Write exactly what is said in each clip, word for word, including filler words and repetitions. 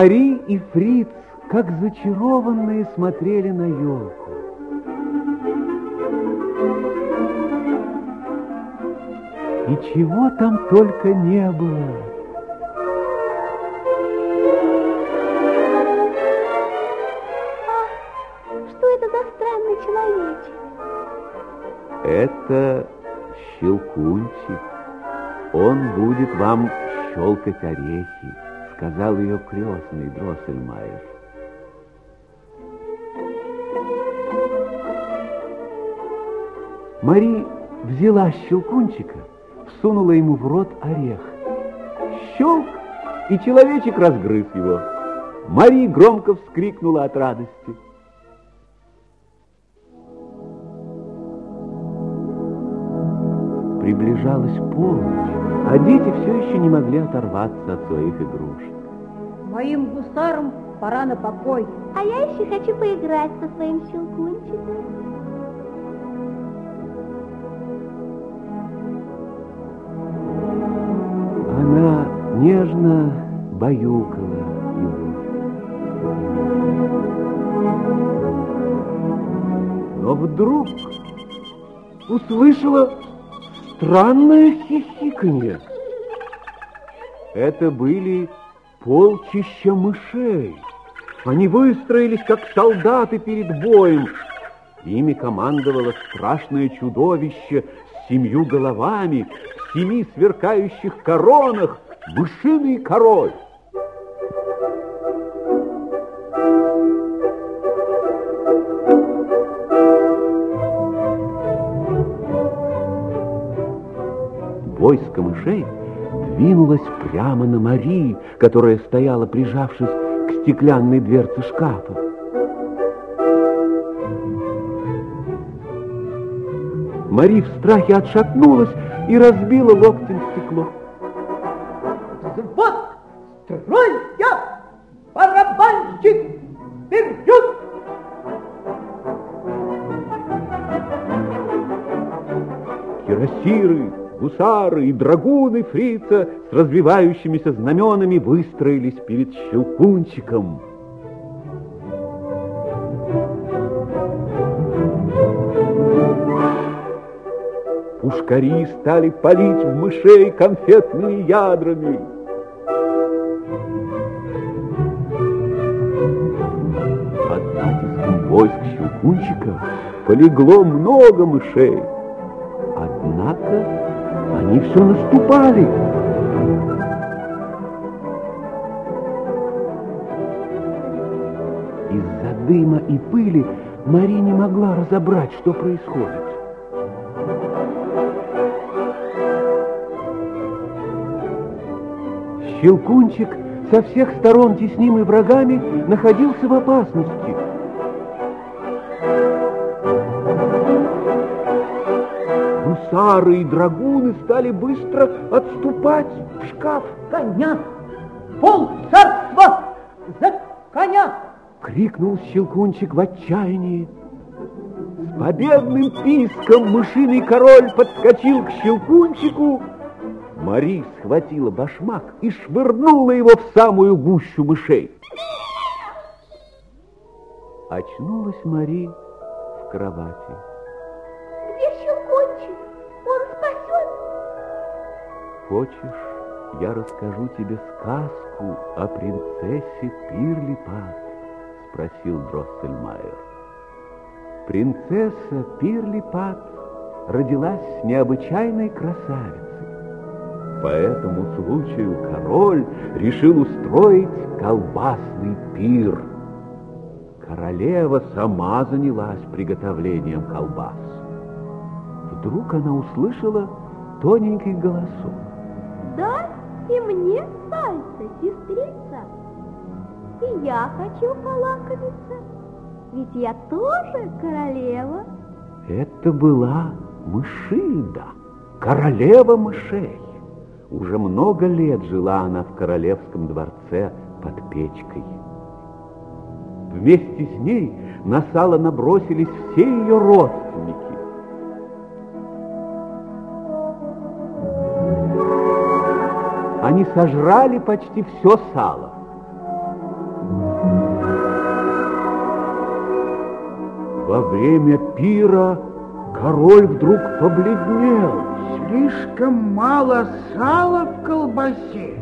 Мари и Фриц, как зачарованные, смотрели на елку. И чего там только не было. А что это за странный человечек? Это Щелкунчик. Он будет вам щелкать орехи, сказал ее крестный Дроссельмайер. Мари взяла Щелкунчика, всунула ему в рот орех. Щелк, и человечек разгрыз его. Мари громко вскрикнула от радости. Приближалась полночь, а дети все еще не могли оторваться от своих игрушек. Моим гусарам пора на покой. А я еще хочу поиграть со своим Щелкунчиком. Она нежно баюкала его. Но вдруг услышала странное хихиканье. Это были полчища мышей. Они выстроились, как солдаты перед боем. Ими командовало страшное чудовище с семью головами, в семи сверкающих коронах, мышиный король. Войско мышей двинулось прямо на Мари, которая стояла, прижавшись к стеклянной дверце шкафа. Мари в страхе отшатнулась и разбила локтем стекло. Взвод! Строя! Барабанщик! Вперед! Кирасиры, гусары и драгуны фрица с развивающимися знаменами выстроились перед Щелкунчиком. Пушкари стали палить в мышей конфетными ядрами. Под натиском войск Щелкунчика полегло много мышей. Однако они все наступали. Из-за дыма и пыли Мари не могла разобрать, что происходит. Щелкунчик, со всех сторон теснимый врагами, находился в опасности. Гусары и драгуны стали быстро отступать в шкаф. Коня! Пол царства! За коня! Крикнул Щелкунчик в отчаянии. С победным писком мышиный король подскочил к Щелкунчику. Мари схватила башмак и швырнула его в самую гущу мышей. Очнулась Мари в кровати. Где Щелкунчик? Он спасен? Хочешь, я расскажу тебе сказку о принцессе Пирлипат? Спросил Дроссельмайер. Принцесса Пирлипат родилась с необычайной красавицей. По этому случаю король решил устроить колбасный пир. Королева сама занялась приготовлением колбас. Вдруг она услышала тоненький голосок. Да, и мне пальцы, сестрица. И я хочу полакомиться, ведь я тоже королева. Это была Мышильда, королева мышей. Уже много лет жила она в королевском дворце под печкой. Вместе с ней на сало набросились все ее родственники. Они сожрали почти все сало. Во время пира король вдруг побледнел. Слишком мало сала в колбасе.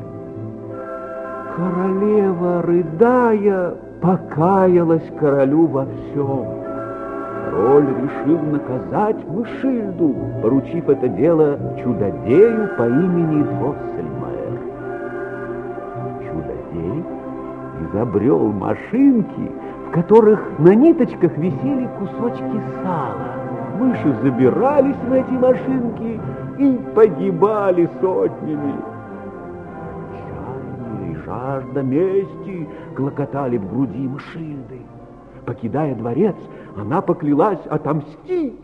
Королева, рыдая, покаялась королю во всем. Король решил наказать Мышильду, поручив это дело чудодею по имени Дроссельмайер. Чудодей изобрел машинки, в которых на ниточках висели кусочки сала. Мыши забирались в эти машинки и погибали сотнями. Отчаяние и жажда мести клокотали в груди Мышильды. Покидая дворец, она поклялась отомстить.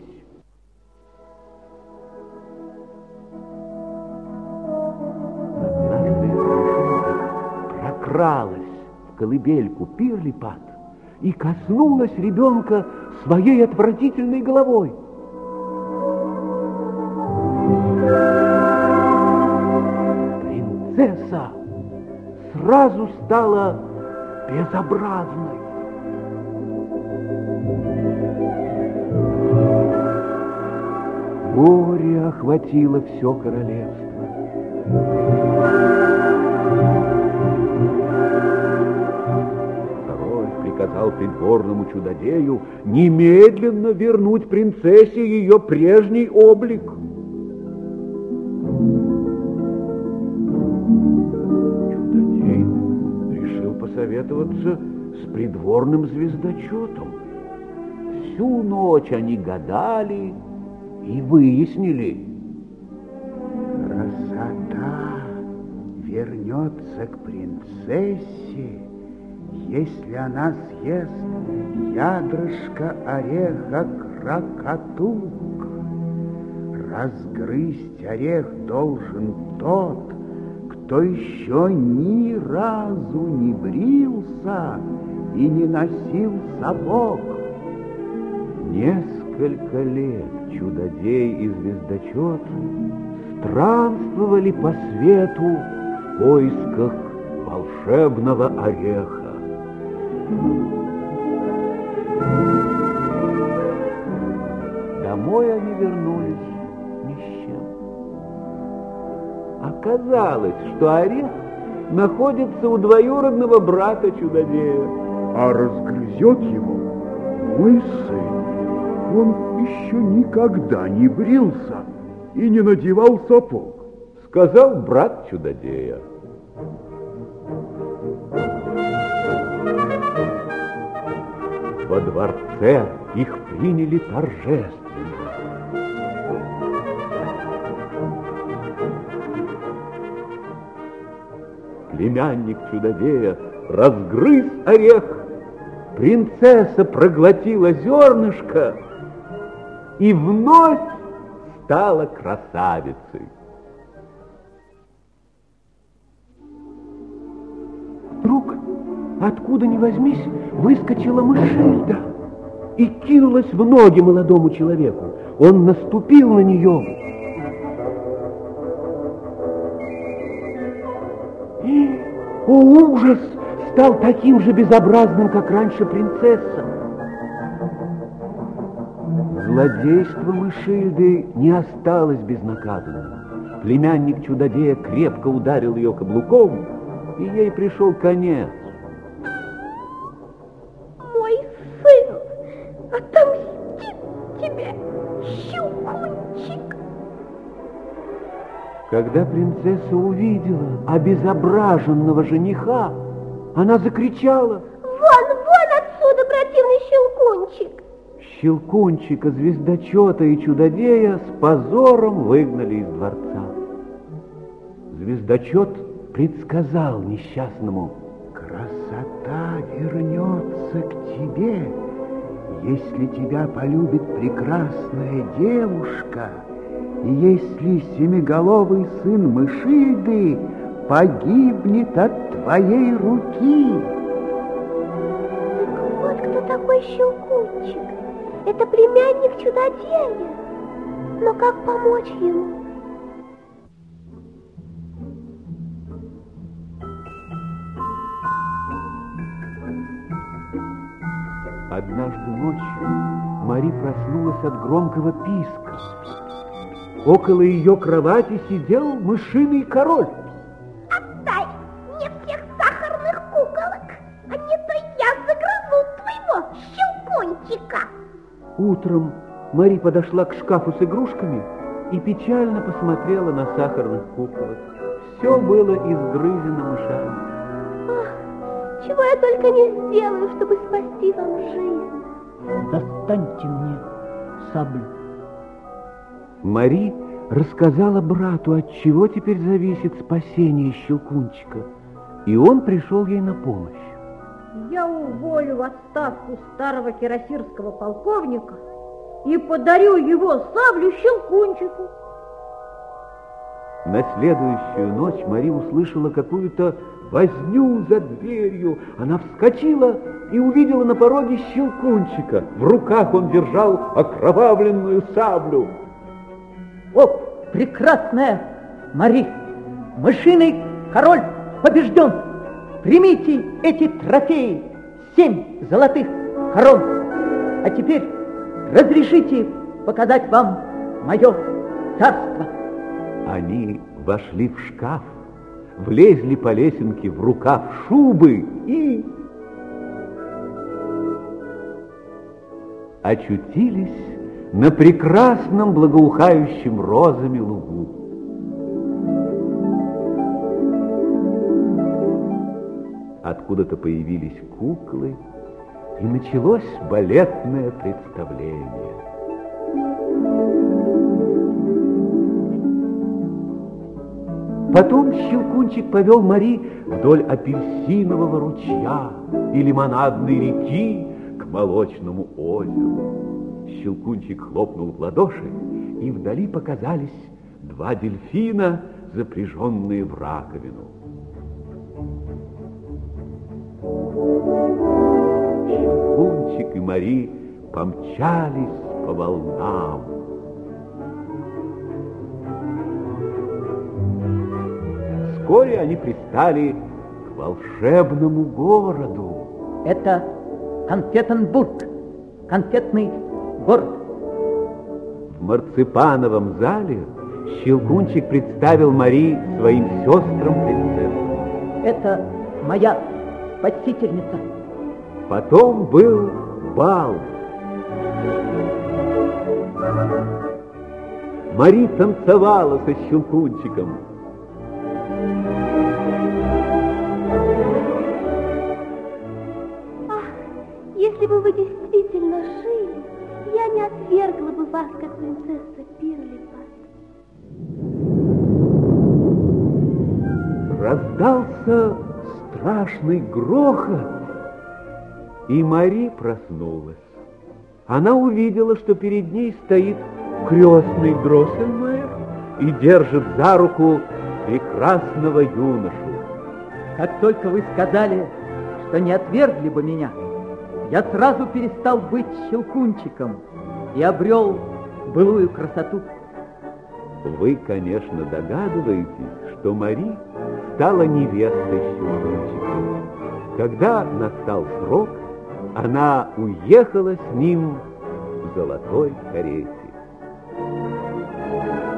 Однажды Мышильда прокралась в колыбельку Пирлипат и коснулась ребенка своей отвратительной головой. Принцесса сразу стала безобразной. Горе охватило все королевство. Король приказал придворному чудодею немедленно вернуть принцессе ее прежний облик. Чудодей решил посоветоваться с придворным звездочетом. Всю ночь они гадали и выяснили. Красота вернется к принцессе, если она съест ядрышко ореха крокотук. Разгрызть орех должен тот, кто еще ни разу не брился и не носил сапог. Несколько лет чудодей и звездочет странствовали по свету в поисках волшебного ореха. Домой они вернулись ни с чем. Оказалось, что орех находится у двоюродного брата чудодея. А разгрызет его мой сын. Он еще никогда не брился и не надевал сапог, сказал брат чудодея. Во дворце их приняли торжественно. Племянник чудодея разгрыз орех, принцесса проглотила зернышко и вновь стала красавицей. Вдруг, откуда ни возьмись, выскочила Мышильда и кинулась в ноги молодому человеку. Он наступил на нее. И, о ужас, стал таким же безобразным, как раньше принцесса. Злодейство Мышильды не осталось безнаказанным. Племянник чудодея крепко ударил ее каблуком, и ей пришел конец. Мой сын отомстит тебе, щелкунчик. Когда принцесса увидела обезображенного жениха, она закричала: Вон, вон отсюда, противный щелкунчик! Щелкунчика, звездочета и чудодея с позором выгнали из дворца. Звездочет предсказал несчастному: красота вернется к тебе, если тебя полюбит прекрасная девушка, и если семиголовый сын Мышильды погибнет от твоей руки. Так вот кто такой щелкунчик. Это племянник чудодея. Но как помочь ему? Однажды ночью Мари проснулась от громкого писка. Около ее кровати сидел мышиный король. Отдай мне всех сахарных куколок, а не то я загрызу твоего щелкунчика. Утром Мари подошла к шкафу с игрушками и печально посмотрела на сахарных куколок. Все было изгрызено мышами. Ах, чего я только не сделаю, чтобы спасти вам жизнь. Достаньте мне саблю. Мари рассказала брату, от чего теперь зависит спасение Щелкунчика, и он пришел ей на помощь. Я уволю в отставку старого кирасирского полковника и подарю его саблю Щелкунчику. На следующую ночь Мари услышала какую-то возню за дверью. Она вскочила и увидела на пороге Щелкунчика. В руках он держал окровавленную саблю. О, прекрасная Мари! Мышиный король побежден! Примите эти трофеи, семь золотых корон. А теперь разрешите показать вам мое царство. Они вошли в шкаф, влезли по лесенке в рукав шубы и очутились на прекрасном благоухающем розами лугу. Откуда-то появились куклы, и началось балетное представление. Потом Щелкунчик повел Мари вдоль апельсинового ручья и лимонадной реки к молочному озеру. Щелкунчик хлопнул в ладоши, и вдали показались два дельфина, запряженные в раковину. Щелкунчик и Мари помчались по волнам. Вскоре они пристали к волшебному городу. Это Конфетенбург, конфетный город. В марципановом зале Щелкунчик представил Мари своим сестрам-принцессам. Это моя спасительница. Потом был бал. Мари танцевала со Щелкунчиком. Ах, если бы вы действительно жили, я не отвергла бы вас, как принцесса Пирлипат. Раздался страшный грохот, и Мари проснулась. Она увидела, что перед ней стоит крестный Дроссельмейр и держит за руку прекрасного юношу. Как только вы сказали, что не отвергли бы меня, я сразу перестал быть Щелкунчиком и обрел былую красоту. Вы, конечно, догадываетесь, что Мари стала невестой Щелкунчика. Когда настал срок, она уехала с ним в золотой карете.